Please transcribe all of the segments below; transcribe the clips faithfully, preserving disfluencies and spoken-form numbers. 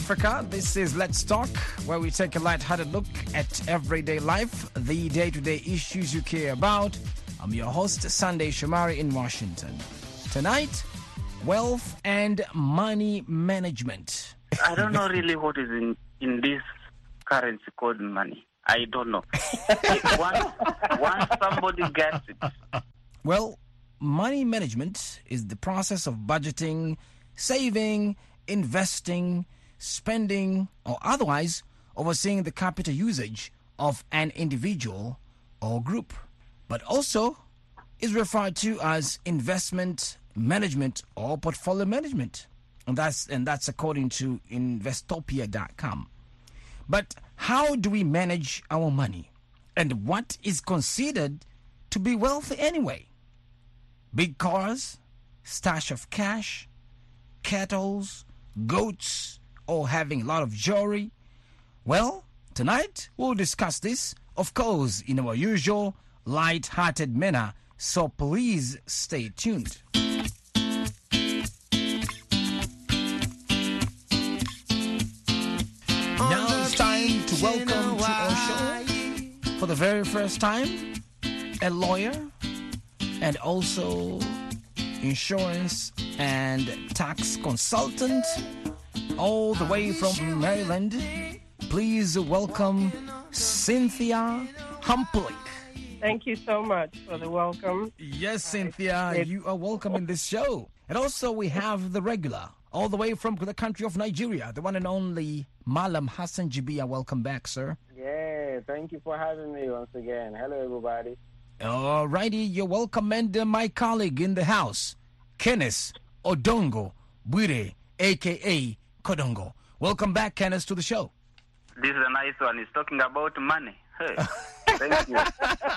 Africa. This is Let's Talk, where we take a light-hearted look at everyday life, the day-to-day issues you care about. I'm your host, Sunday Shomari in Washington. Tonight, wealth and money management. I don't know really what is in, in this currency called money. I don't know. once, once somebody gets it. Well, money management is the process of budgeting, saving, investing, spending, or otherwise overseeing the capital usage of an individual or group, but also is referred to as investment management or portfolio management. And that's and that's according to Investopia dot com. But how do we manage our money? And what is considered to be wealthy anyway? Big cars, stash of cash, cattle, goats, or having a lot of jewelry? Well, tonight we'll discuss this, of course, in our usual light-hearted manner, so please stay tuned. Now it's time to welcome to our show, for the very first time, a lawyer and also insurance and tax consultant, all the way from Maryland. Please welcome Cynthia Humplick. Thank you so much for the welcome. Yes, Cynthia, you are welcome in this show. And also we have the regular, all the way from the country of Nigeria, the one and only Malam Hassan Jibia. Welcome back, sir. Yeah, thank you for having me once again. Hello, everybody. All righty, you're welcome. And uh, my colleague in the house, Kenneth Odongo Bwire, a k a. Kodongo. Welcome back, Kenneth, to the show. This is a nice one. He's talking about money. Hey, thank you.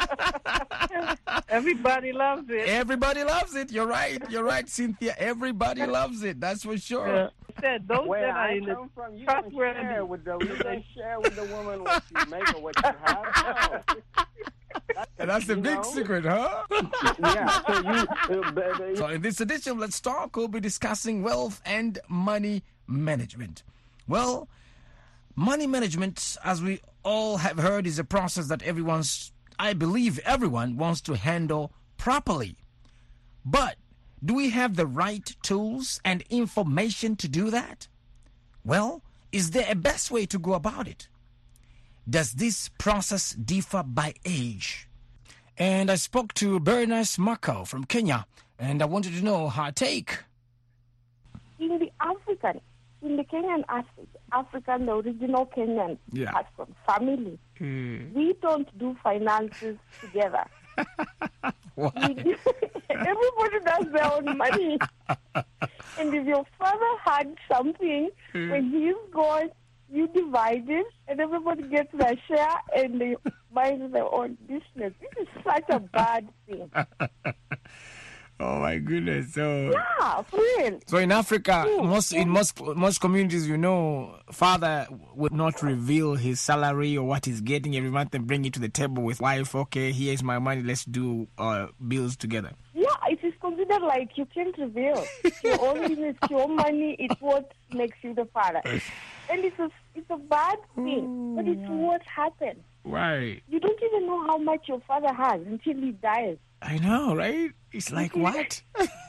Everybody loves it. Everybody loves it. You're right. You're right, Cynthia. Everybody loves it. That's for sure. Yeah. Said those Where that are I in the come from, you don't trustworthy. share with the you don't share with the woman what you make or what you have. No. And that's the You big know? secret, huh? Yeah. So you, uh, baby, So in this edition of Let's Talk, we'll be discussing wealth and money management. Well, money management, as we all have heard, is a process that everyone's, I believe everyone wants to handle properly. But do we have the right tools and information to do that? Well, is there a best way to go about it? Does this process differ by age? And I spoke to Bernice Marco from Kenya, and I wanted to know her take. In the African, in the Kenyan African, African, the original Kenyan Yeah. custom, family, Mm. we don't do finances together. Why? We do, everybody does their own money. And if your father had something, Mm. when he's gone, you divide it, and everybody gets their share, and they mind their own business. This is such a bad thing. Oh my goodness! So, Yeah, for real. so in Africa, Mm. most in most most communities, you know, father would not reveal his salary or what he's getting every month and bring it to the table with wife. Okay, here's my money. Let's do uh, bills together. Yeah, it is considered like you can't reveal. It's your own business, your own money. It's what makes you the father. And it's a, it's a bad thing, but it's what happens. Right. You don't even know how much your father has until he dies. I know, right? It's like what?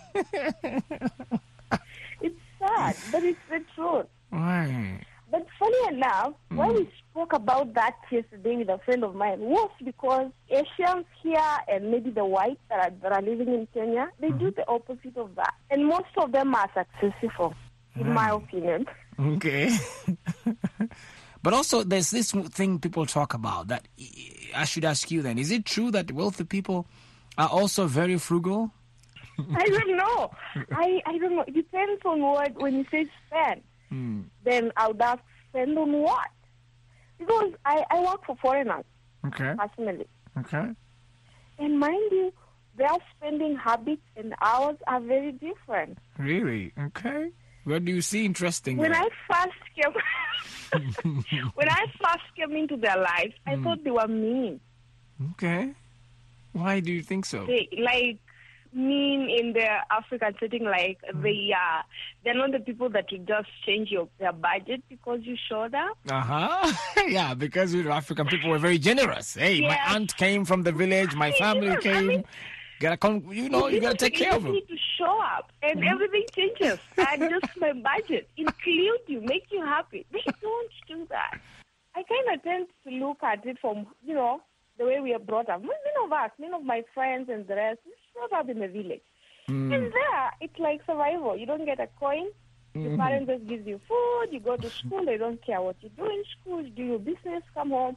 It's sad, but it's the truth. Right. But funny enough, when we spoke about that yesterday with a friend of mine, was because Asians here and maybe the whites that are, that are living in Kenya, they do the opposite of that. And most of them are successful, in my opinion. Okay. But also, there's this thing people talk about that I should ask you then. Is it true that wealthy people are also very frugal? I don't know. I, I don't know. It depends on what, when you say spend, Mm. then I would ask spend on what? Because I, I work for foreigners, Okay. personally. Okay. And mind you, their spending habits and ours are very different. Really? Okay. What do you see interesting When there? I first came, when I first came into their lives, I thought they were mean. Okay. Why do you think so? They, like mean in the African setting, like they are, they're not the people that will just change your their budget because you showed up. Uh-huh. Yeah, because you know, African people were very generous. Hey, my Yeah. aunt came from the village, my family Yeah, I came. mean- gotta come, you know, you gotta take you care of just them. need to show up, and everything changes. And just my budget, include you, make you happy. They don't do that. I kind of tend to look at it from, you know, the way we are brought up. Many of us, many of my friends and the rest, we brought up in the village. And there, it's like survival. You don't get a coin. Your parents just give you food. You go to school. They don't care what you do in school. You do your business, come home.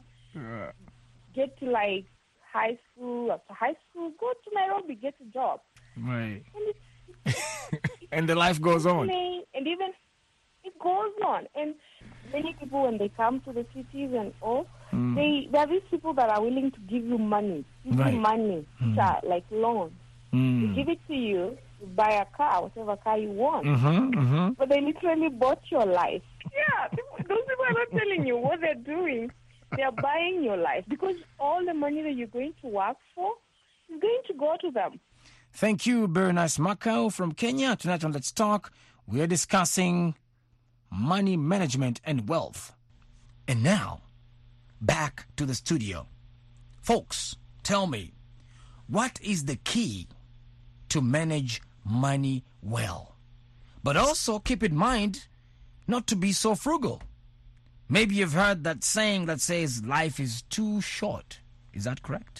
Get to, like, high school. After high school, go to Nairobi, get a job. Right. And it's, And the life goes on. playing, and even it goes on. And many people, when they come to the cities and all, they there are these people that are willing to give you money, give Right. you money, which are like loans. They Mm. give it to you, you buy a car, whatever car you want. Mm-hmm, mm-hmm. But they literally bought your life. Yeah, people- those people are not telling you what they're doing. They're buying your life because all the money that you're going to work for is going to go to them. Thank you, Bernice Macau from Kenya. Tonight on Let's Talk, we are discussing money management and wealth. And now, back to the studio. Folks, tell me, what is the key to manage money well? But also keep in mind not to be so frugal. Maybe you've heard that saying that says life is too short. Is that correct?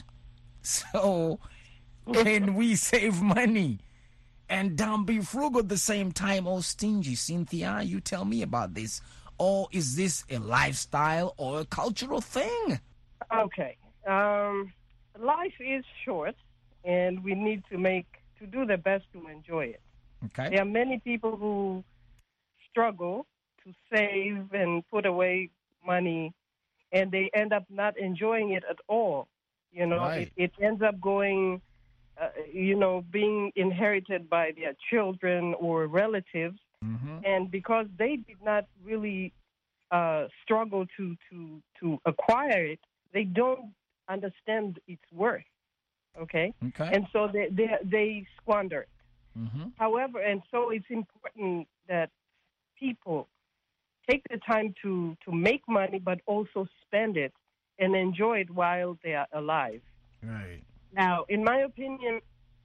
So, can we save money and don't be frugal at the same time or stingy? Cynthia, you tell me about this. Or is this a lifestyle or a cultural thing? Okay. Um, life is short, and we need to make to do the best to enjoy it. Okay. There are many people who struggle to save and put away money, and they end up not enjoying it at all. You know, Right. it, it ends up going, uh, you know, being inherited by their children or relatives, Mm-hmm. and because they did not really uh, struggle to, to, to acquire it, they don't understand its worth. Okay, Okay. and so they they, they squander it. Mm-hmm. However, and so it's important that people take the time to, to make money, but also spend it and enjoy it while they are alive. Right. Now, in my opinion,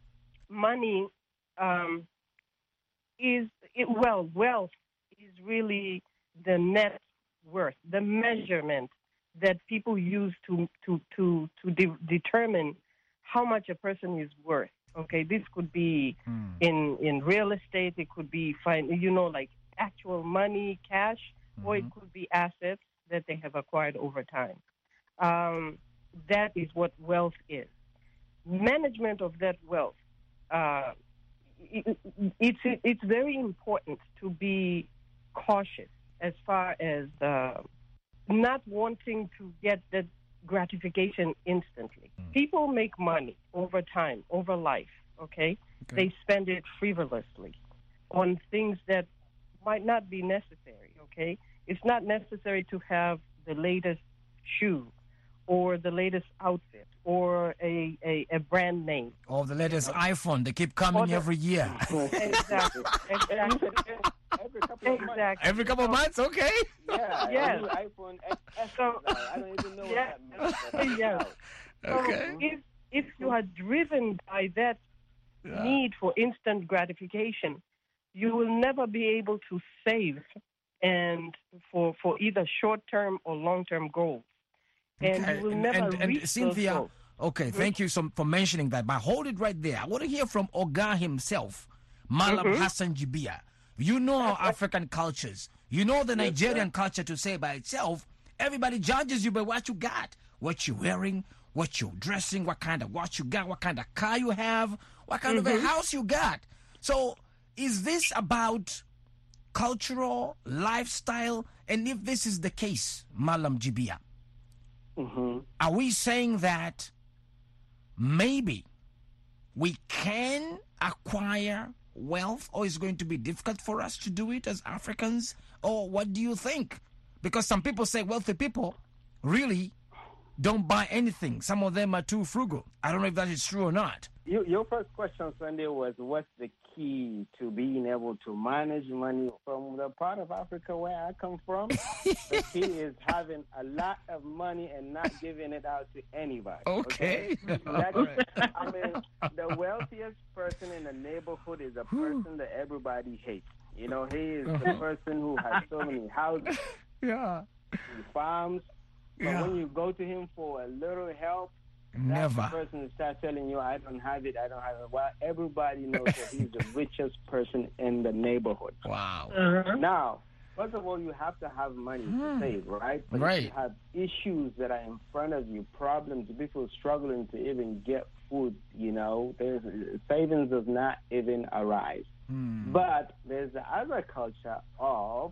money um, is, it, well, wealth is really the net worth, the measurement that people use to, to, to, to de- determine how much a person is worth. Okay, this could be Mm. in, in real estate, it could be, fine, you know, like actual money, cash, or it could be assets that they have acquired over time. Um, that is what wealth is. Management of that wealth, uh, it, it's, it's very important to be cautious as far as uh, not wanting to get that gratification instantly. People make money over time, over life, okay? Okay. They spend it frivolously on things that might not be necessary, okay? It's not necessary to have the latest shoe or the latest outfit or a, a, a brand name. Or the latest iPhone, they keep coming Or the- every year. Exactly. Exactly. Every couple of months. Exactly. Every couple of months, okay? Yeah, Yes. a new iPhone X S. So- now. I don't even know Yeah. what that means. but Yeah. So Okay. if, if you are driven by that need for instant gratification, you will never be able to save and for, for either short-term or long-term goals. And Okay, you will and- never and- and reach those Cynthia, goals. okay, thank you so, for mentioning that. But hold it right there. I want to hear from Oga himself, Malam Hassan Jibia. You know our African cultures. You know the Nigerian culture to say by itself. Everybody judges you by what you got, what you're wearing, what you're dressing, what kind of watch you got, what kind of car you have, what kind of a house you got. So is this about cultural lifestyle? And if this is the case, Malam Jibia, Mm-hmm. are we saying that maybe we can acquire wealth, or is going to be difficult for us to do it as Africans? Or what do you think? Because some people say wealthy people really don't buy anything. Some of them are too frugal. I don't know if that is true or not. you, your first question, Sunday, was what's the key to being able to manage money from the part of Africa where I come from? The key is having a lot of money and not giving it out to anybody. Okay. okay? That is, I mean, the wealthiest person in the neighborhood is a person that everybody hates. You know, he is the person who has so many houses, Yeah. and farms. But Yeah. when you go to him for a little help, Never. that person starts telling you, I don't have it, I don't have it. Well, everybody knows that he's the richest person in the neighborhood. Wow. Uh-huh. Now, first of all, you have to have money to save, right? But Right. if you have issues that are in front of you, problems, people struggling to even get food, you know, there's savings does not even arise. Hmm. But there's the other culture of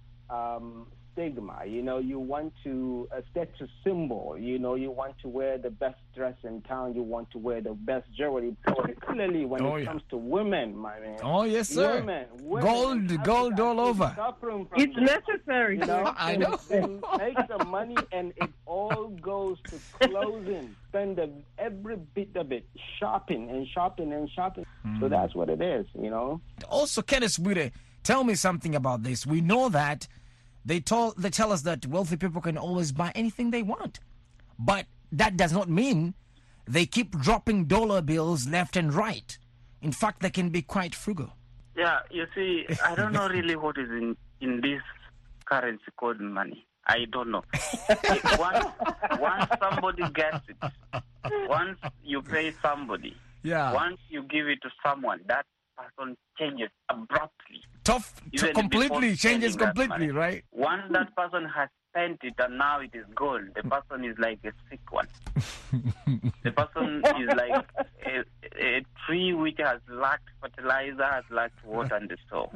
um, stigma. You know, you want to a status symbol. You know, you want to wear the best dress in town. You want to wear the best jewelry, particularly when Oh, it yeah. comes to women, my man. Oh, yes, sir. Women, women Gold, in gold Africa all are over. suffering from It's this. necessary. You know, I they- know. They make the money and it all goes to clothing. Spend the, every bit of it shopping and shopping and shopping. Hmm. So that's what it is, you know. Also, Kenneth Bude, tell me something about this. We know that they told they tell us that wealthy people can always buy anything they want, but that does not mean they keep dropping dollar bills left and right. In fact, they can be quite frugal. Yeah, you see, I don't know really what is in, in this currency called money. I don't know. once, once somebody gets it, once you pay somebody, Yeah. once you give it to someone, that person changes abruptly. Tough, Even completely before changes spending that completely, money. right? Once that person has spent it and now it is gone, the person is like a sick one. The person is like a, a tree which has lacked fertilizer, has lacked water and the soil.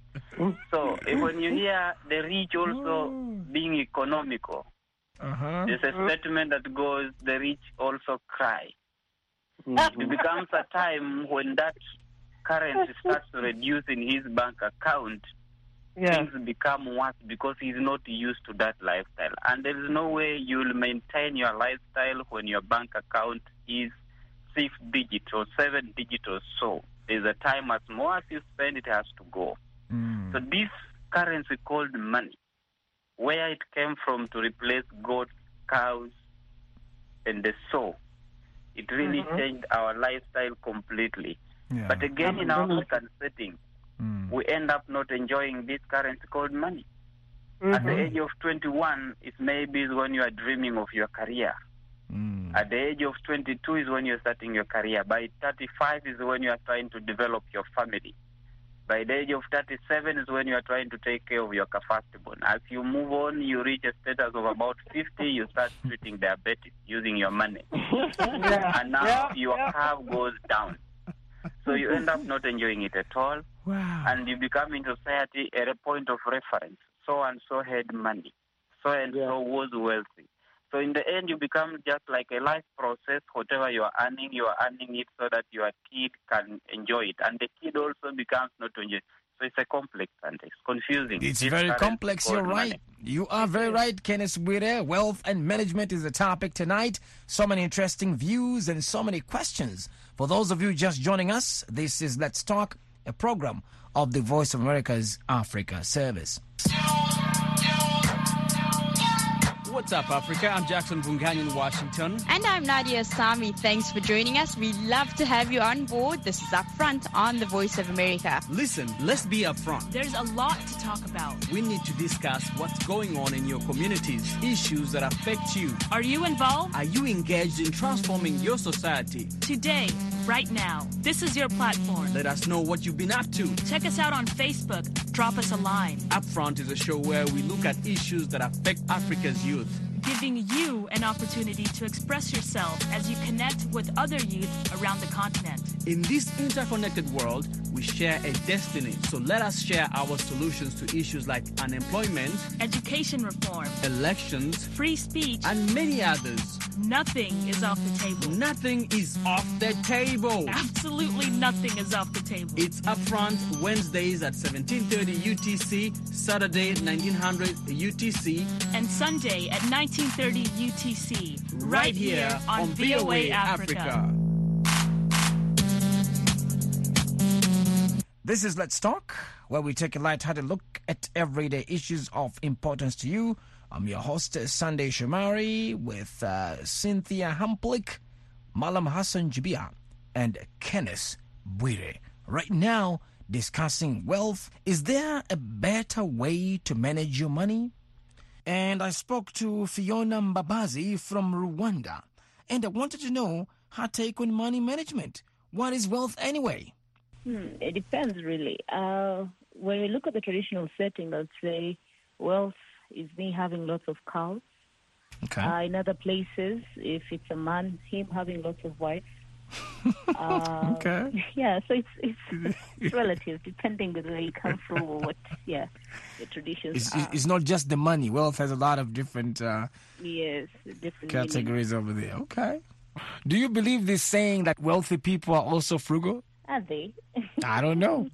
So eh, when you hear the rich also being economical, Uh-huh. there's a statement that goes, the rich also cry. It becomes a time when that currency starts to reduce in his bank account, Yeah. things become worse because he's not used to that lifestyle. And there is no way you'll maintain your lifestyle when your bank account is six digit or seven digit or so. There's a time as more as you spend, it has to go. Mm. So this currency called money, where it came from to replace goats, cows, and the sow, it really Mhm. changed our lifestyle completely. Yeah. But again, in our Absolutely. African setting, Mm. we end up not enjoying this currency called money. At the Mhm. age of twenty-one, it maybe is when you are dreaming of your career. Mm. At the age of twenty-two is when you're starting your career. By thirty-five is when you are trying to develop your family. By the age of thirty-seven is when you are trying to take care of your firstborn. As you move on, you reach a status of about fifty, you start treating diabetes using your money. Yeah. And now Yeah, your yeah. curve goes down. So you end up not enjoying it at all. Wow. And you become in society at a point of reference. So and so had money. So and Yeah. so was wealthy. So in the end, you become just like a life process. Whatever you are earning, you are earning it so that your kid can enjoy it. And the kid also becomes not to enjoy it. So it's a complex and it's confusing. It's This very currency complex. called You're right. money. You are very right, Kenneth Bude. Wealth and management is the topic tonight. So many interesting views and so many questions. For those of you just joining us, this is Let's Talk, a program of the Voice of America's Africa Service. What's up, Africa? I'm Jackson Bungani in Washington. And I'm Nadia Sami. Thanks for joining us. We love to have you on board. This is Upfront on the Voice of America. Listen, let's be upfront. There's a lot to talk about. We need to discuss what's going on in your communities, issues that affect you. Are you involved? Are you engaged in transforming your society? Today, right now, this is your platform. Let us know what you've been up to. Check us out on Facebook. Drop us a line. Upfront is a show where we look at issues that affect Africa's youth, giving you an opportunity to express yourself as you connect with other youth around the continent. In this interconnected world, we share a destiny. So let us share our solutions to issues like unemployment, education reform, elections, free speech, and many others. Nothing is off the table. Nothing is off the table. Absolutely nothing is off the table. It's Upfront Wednesdays at seventeen thirty U T C, Saturday nineteen hundred U T C, and Sunday at nineteen thirty U T C, right here on V O A Africa. This is Let's Talk, where we take a light-hearted look at everyday issues of importance to you. I'm your host, Sunday Shomari, with uh, Cynthia Hamplick, Malam Hassan Jibia, and Kenneth Bwire. Right now, discussing wealth. Is there a better way to manage your money? And I spoke to Fiona Mbabazi from Rwanda, and I wanted to know her take on money management. What is wealth anyway? Hmm, it depends, really. Uh, when we look at the traditional setting, I'd say wealth is me having lots of cows. Okay. Uh, in other places, if it's a man, him having lots of wives. uh, okay. Yeah, so it's, it's it's relative, depending on where you come from or what, yeah, the traditions It's, are. it's not just the money. Wealth has a lot of different uh, Yes, different categories over there. Okay. Do you believe this saying that wealthy people are also frugal? Are they? I don't know.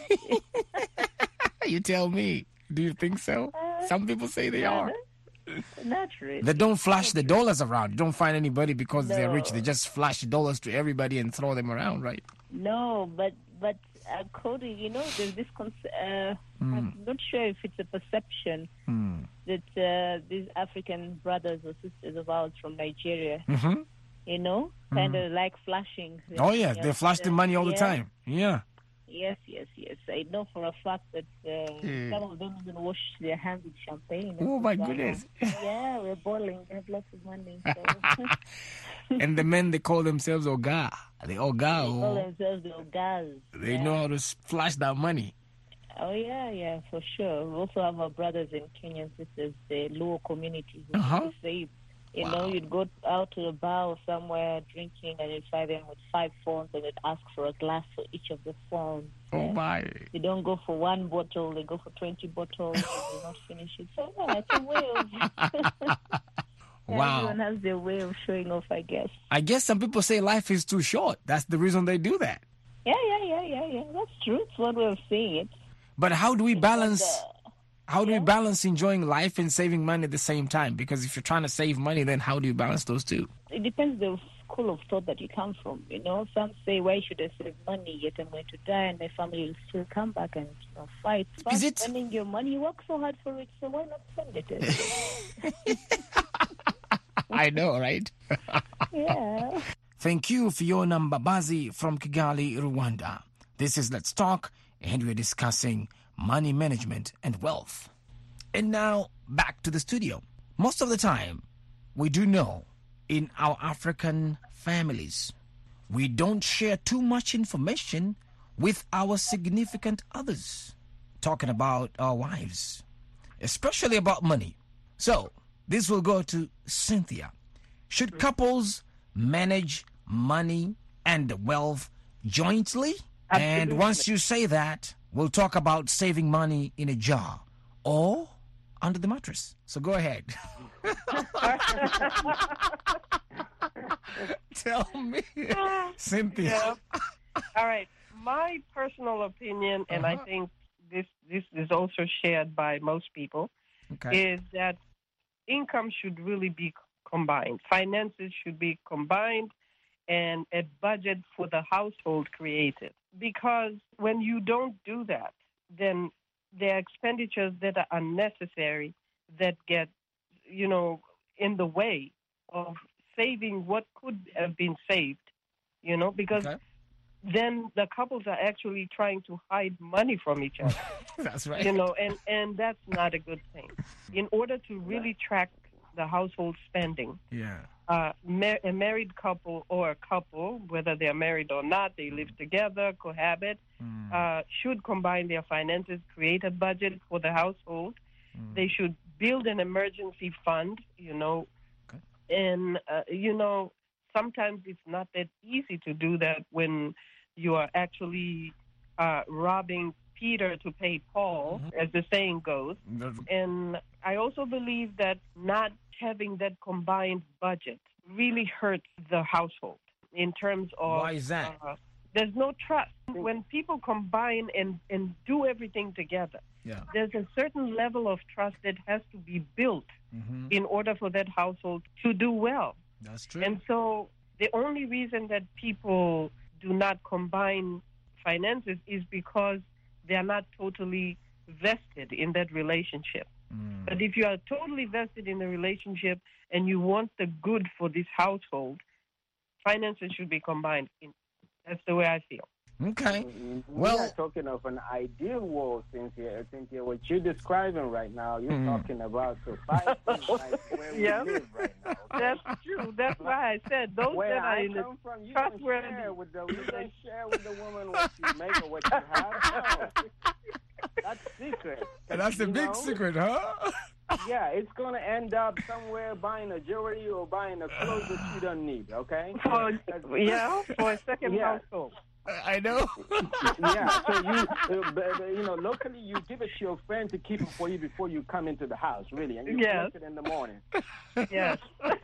You tell me. Do you think so? Uh, Some people say they no, are. Not really. They don't flash the dollars around. You don't find anybody because they're rich. No. They just flash dollars to everybody and throw them around, right? No, but but according, you know, there's this concept. Uh, Mm. I'm not sure if it's a perception Mm. that uh, these African brothers or sisters of ours from Nigeria, Mm-hmm. you know, kind of like flashing. Oh, yeah. They flash the money all the Yeah. time. Yeah. Yes, yes, yes. I know for a fact that uh, Yeah. some of them even wash their hands with champagne. Oh, my So, goodness. Yeah, we're boiling. They have lots of money. So. And the men, they call themselves Oga. They Oga. They call Oh, themselves the Ogas. they yeah. know how to s- flash that money. Oh, yeah, yeah, for sure. We also have our brothers and Kenyan sisters, the Luo community, who Uh-huh. uh save. You Wow. know, you'd go out to a bar or somewhere drinking and you'd find them with five phones and they'd ask for a glass for each of the phones. Oh, Yeah. my. They don't go for one bottle, they go for twenty bottles and they not finish it. So, yeah, it's a way of... Wow. Everyone has their way of showing off, I guess. I guess some people say life is too short. That's the reason they do that. Yeah, yeah, yeah, yeah, yeah. That's true. It's one way of seeing it. But how do we balance... But, uh, How do Yeah. we balance enjoying life and saving money at the same time? Because if you're trying to save money, then how do you balance those two? it depends the school of thought that you come from. You know, some say, why should I save money? Yet I'm going to die and my family will still come back and you know, fight. But Is it- spending your money? You work so hard for it, so why not spend it? I know, right? Yeah. Thank you, Fiona Mbabazi from Kigali, Rwanda. This is Let's Talk, and we're discussing money management and wealth. And now, back to the studio. Most of the time, we do know in our African families, we don't share too much information with our significant others, talking about our wives, especially about money. So, this will go to Cynthia. Should couples manage money and wealth jointly? And Absolutely. once you say that, we'll talk about saving money in a jar or under the mattress. So go ahead. Tell me, Cynthia. Yeah. All right. My personal opinion, and I Uh-huh. think this this is also shared by most people, Okay. is that income should really be combined. Finances should be combined and a budget for the household created. Because when you don't do that, then there are expenditures that are unnecessary that get, you know, in the way of saving what could have been saved, you know, because Okay. then the couples are actually trying to hide money from each other. That's right. You know, and, and that's not a good thing. In order to really track the household spending, Yeah. uh, ma- a married couple or a couple, whether they're married or not, they live together, cohabit, Mm. uh, should combine their finances, create a budget for the household. Mm. They should build an emergency fund, you know, Okay. and, uh, you know, sometimes it's not that easy to do that when you are actually uh, robbing Peter to pay Paul, as the saying goes. And I also believe that not having that combined budget really hurts the household in terms of... Why is that? Uh, there's no trust. When people combine and, and do everything together, Yeah. there's a certain level of trust that has to be built Mm-hmm. in order for that household to do well. That's true. And so the only reason that people do not combine finances is because they are not totally vested in that relationship. Mm. But if you are totally vested in the relationship and you want the good for this household, finances should be combined. That's the way I feel. Okay. We Well, are talking of an ideal world, Cynthia. Cynthia, what you're describing right now, you're Mm. talking about society like where we Yeah. live right now. Okay? That's true. That's why I said those Where that are I in the come from, you don't trustworthy. share with the you don't share with the woman what you make or what you have. No. That's secret. that's the You big know? secret, huh? Yeah, it's gonna end up somewhere buying a jewelry or buying a clothes that you don't need. Okay. For, That's- yeah, for a second Yeah. household. I know. Yeah, so you, uh, b- b- you know, locally you give it to your friend to keep it for you before you come into the house, really, and you Yes. collect it in the morning. Yes.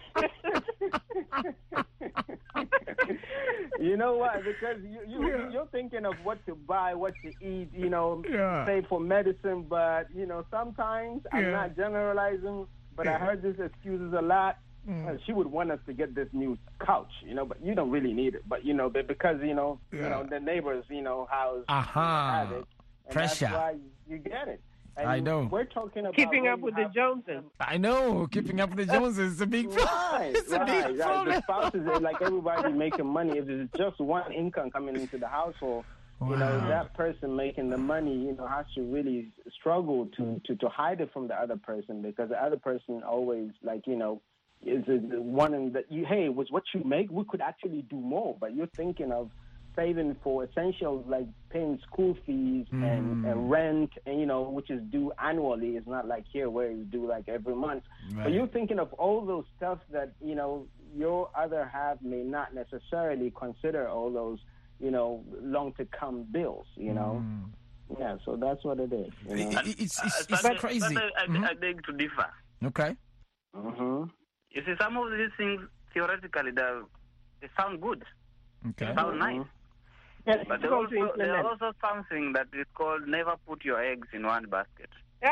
You know why? Because you, you Yeah. you're thinking of what to buy, what to eat, you know, Yeah. say for medicine, but you know, sometimes I'm Yeah. not generalizing, but I heard these excuses a lot. Mm. Uh, she would want us to get this new couch, you know, but you don't really need it. But you know, but because you know, you Yeah. know, the neighbors, you know, house Aha. have it, and Pressure. That's why you get it. And I know. We're talking about Keeping when up you with have- the Joneses. I know. Keeping up with the Joneses is a big problem. Right, It's a right, big right. The problem. spouses, are like everybody making money. If there's just one income coming into the household, you know, Wow. that person making the money, you know, has to really struggle to, to, to hide it from the other person, because the other person always, like, you know, is, is wanting that you, hey, with what you make, we could actually do more. But you're thinking of saving for essentials like paying school fees and, Mm. and rent, and you know, which is due annually. It's not like here where it's due like every month. But Right. you're thinking of all those stuff that, you know, your other half may not necessarily consider all those, you know, long to come bills, you know. Mm. Yeah, so that's what it is. You know? It- it's it's, Uh, it's but- crazy. But I, Mhm. I beg to differ. Okay. hmm You see, some of these things theoretically they, they sound good, Okay. they sound nice, It's but they difficult to also there are implement. also something that is called never put your eggs in one basket.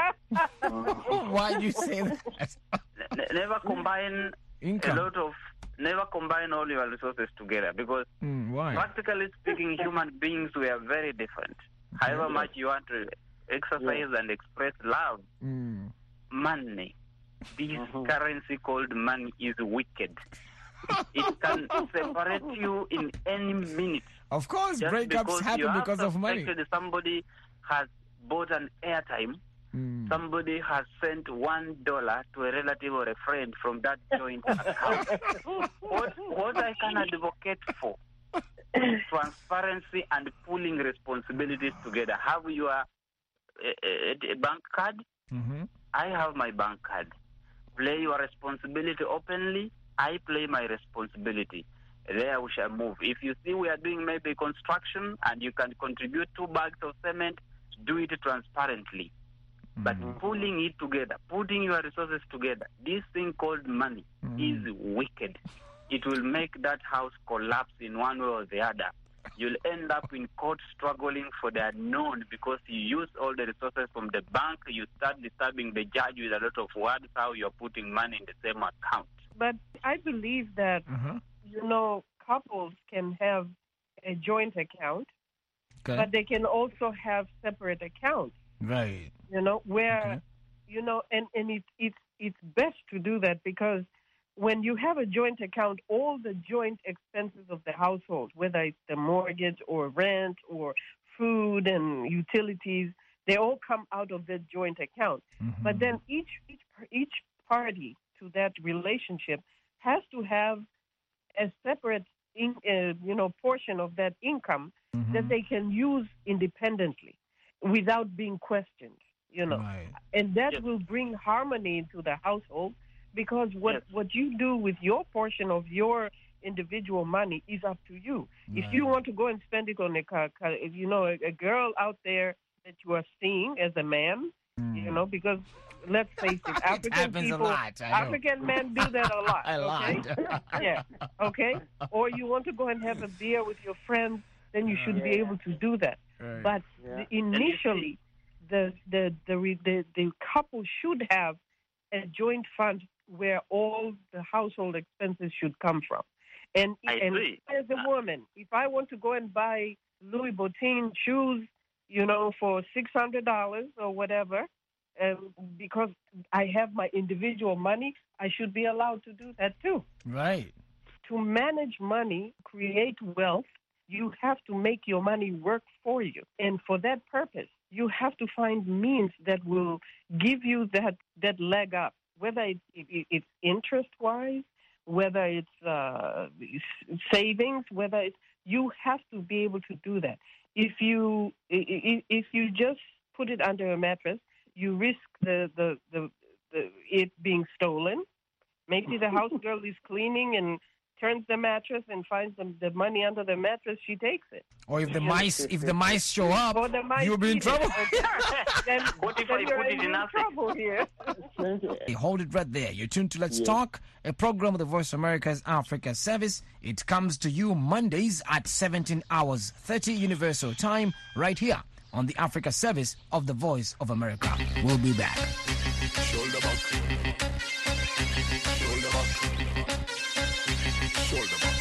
Why do you say that? Ne- never combine Income. a lot of never combine all your resources together, because Mm, why? practically speaking, human beings we are very different. However much you want to exercise and express love, Mm. money, this Mhm. currency called money is wicked. It can separate you in any minute. Of course, Just breakups because you happen have because of money. suspected somebody has bought an airtime, Mm. somebody has sent one dollar to a relative or a friend from that joint account. what, what I can advocate for is transparency and pooling responsibilities together. Have your a, a, a bank card? Mm-hmm. I have my bank card. Play your responsibility openly. I play my responsibility. There we shall move. If you see we are doing maybe construction and you can contribute two bags of cement, do it transparently. But pulling it together, putting your resources together, this thing called money is wicked. It will make that house collapse in one way or the other. You'll end up in court struggling for the unknown because you use all the resources from the bank. You start disturbing the judge with a lot of words how you're putting money in the same account. But I believe that, Uh-huh. you know, couples can have a joint account, Okay. but they can also have separate accounts, Right. you know, where, Okay. you know, and, and it, it's, it's best to do that because when you have a joint account, all the joint expenses of the household, whether it's the mortgage or rent or food and utilities, they all come out of the joint account. Mhm. But then each each each party to that relationship has to have a separate, in, uh, you know, portion of that income Mhm. that they can use independently without being questioned. You know, Right. and that Yes. will bring harmony into the household because what Yes. what you do with your portion of your individual money is up to you. If you Right. want to go and spend it on a car, car if you know a, a girl out there that you are seeing as a man, you know, because let's face it, African happens a people, lot, I know. African men do that a lot. A okay? lot. Yeah. Okay. Or you want to go and have a beer with your friends, then you should be Yeah. able to do that. Right. But Yeah. the, initially, the the, the re- the the couple should have a joint fund where all the household expenses should come from. And I and agree. as a woman, if I want to go and buy Louis Vuitton shoes, you know, for six hundred dollars or whatever, um, because I have my individual money, I should be allowed to do that too. Right. To manage money, create wealth, you have to make your money work for you. And for that purpose, you have to find means that will give you that, that leg up, whether it, it, it's interest-wise, whether it's uh, savings, whether it's, you have to be able to do that. If you if you just put it under a mattress, you risk the, the, the, the it being stolen. Maybe the house girl is cleaning and turns the mattress and finds the, the money under the mattress, she takes it. Or if the mice if the mice show up, Or the mice you'll be in eat trouble. it. then, What if then I you're put it in in acid? trouble here. Hold it right there. You're tuned to Let's Talk, a program of the Voice of America's Africa Service. It comes to you Mondays at seventeen hours thirty Universal Time, right here on the Africa Service of the Voice of America. We'll be back. Shoulder back. Shoulder back. Shoulder back.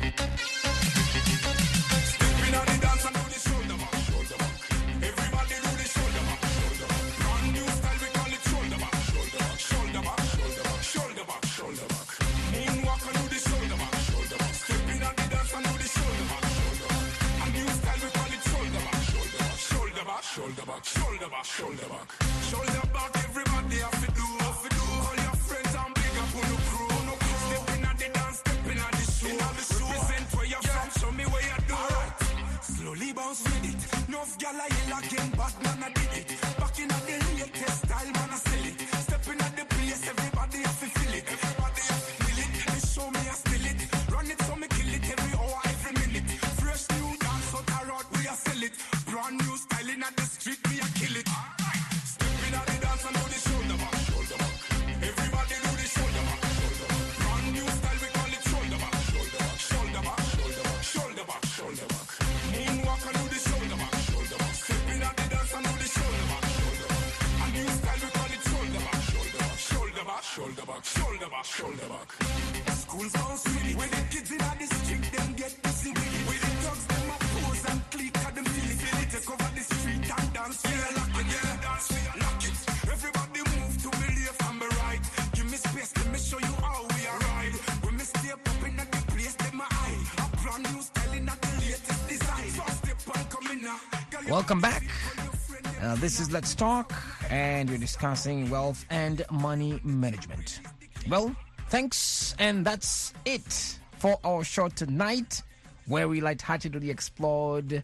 Stepping on the dance and do the shoulder back. Shoulder back. Everybody do the shoulder back. Shoulder back. Brand new style, we call it shoulder back. Shoulder back. Shoulder back. Shoulder back. Shoulder back. Shoulder back. Moonwalk and do the shoulder back. Shoulder back. Stepping on the dance and do the shoulder back. Shoulder back. A new style, we call it shoulder back. Shoulder back. Shoulder back. Shoulder back. Shoulder back. Shoulder back. Shoulder back. Everybody have to do. Have to do. All your friends and big up on the crew. Stepping on the dance, stepping on the show. Represent where you're from, show me where you do. Alright. Slowly bounce with it. Enough gyal a yell again, bad man a did it. Back in the latest style, man a sell it. Stepping at the place, everybody have to feel it. Everybody have to feel it. They show me I steal it. Run it so me kill it every hour, every minute. Fresh new dance out the road, we a sell it. Brand new styling at the street, me a kill it. Stepping at the dance and do the shoulder back, shoulder back. Everybody do the shoulder back, shoulder back. Brand new style, we call it shoulder back, shoulder back, shoulder back, shoulder back, shoulder back, shoulder back. Moonwalk and do the shoulder back, shoulder back. Stepping at the dance and do the shoulder back, shoulder back. A new style, we call it shoulder back, shoulder back, shoulder back, shoulder back, shoulder back, shoulder back. Schools bounce with it. When the kids in the street, them get busy with it. With the dogs, them a pose and click at them feel it. Feel it, take over the street and dance. Yeah, lock it, yeah, dance, lock it. Everybody move to me left and me right. Give me space, let me show you how we are ride. When me stay up in the place, them my eye. A brand new style in the latest design. First step and come in now. Welcome back. Uh, this is Let's Talk, and we're discussing wealth and money management. Well, thanks, and that's it for our show tonight, where we lightheartedly explored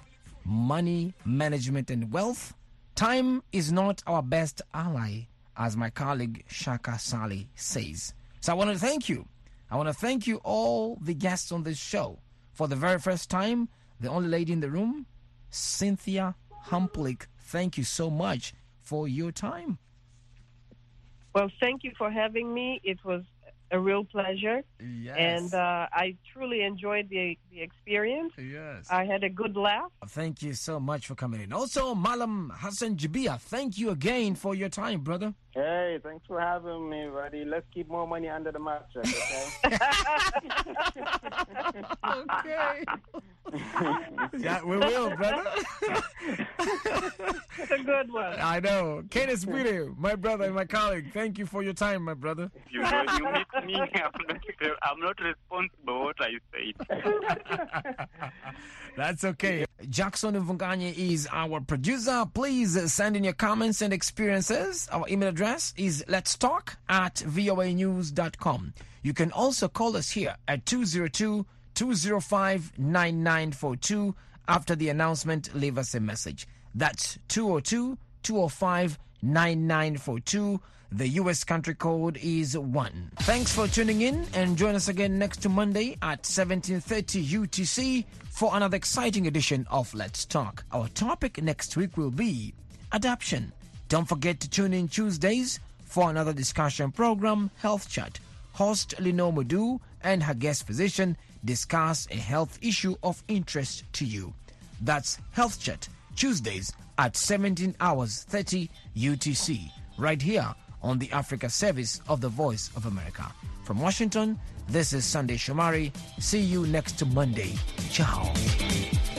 money management and wealth. Time is not our best ally, as my colleague Shaka Sali says. So I want to thank you. I want to thank you all the guests on this show. For the very first time, the only lady in the room, Cynthia Humplick. Thank you so much for your time. Well, thank you for having me. It was a real pleasure. Yes. And uh, I truly enjoyed the, the experience. Yes. I had a good laugh. Thank you so much for coming in. Also, Malam Hassan Jabia, thank you again for your time, brother. Hey, thanks for having me, buddy. Let's keep more money under the mattress, okay? Okay. Yeah, we will, brother. It's a good one. I know. Kenneth Wheeler, my brother and my colleague, thank you for your time, my brother. You know, you meet me, I'm not, I'm not responsible for what I said. That's okay. Jackson Mvunganye is our producer. Please send in your comments and experiences. Our email address is let's talk at voa news dot com. You can also call us here at two zero two, two zero five, nine nine four two. After the announcement, leave us a message. That's two zero two, two zero five, nine nine four two. The U S country code is one. Thanks for tuning in, and join us again next Monday at seventeen thirty U T C for another exciting edition of Let's Talk. Our topic next week will be adoption. Don't forget to tune in Tuesdays for another discussion program, Health Chat. Host Lino Mudu and her guest physician discuss a health issue of interest to you. That's Health Chat, Tuesdays at seventeen hours thirty U T C, right here on the Africa Service of the Voice of America. From Washington, this is Sunday Shomari. See you next Monday. Ciao.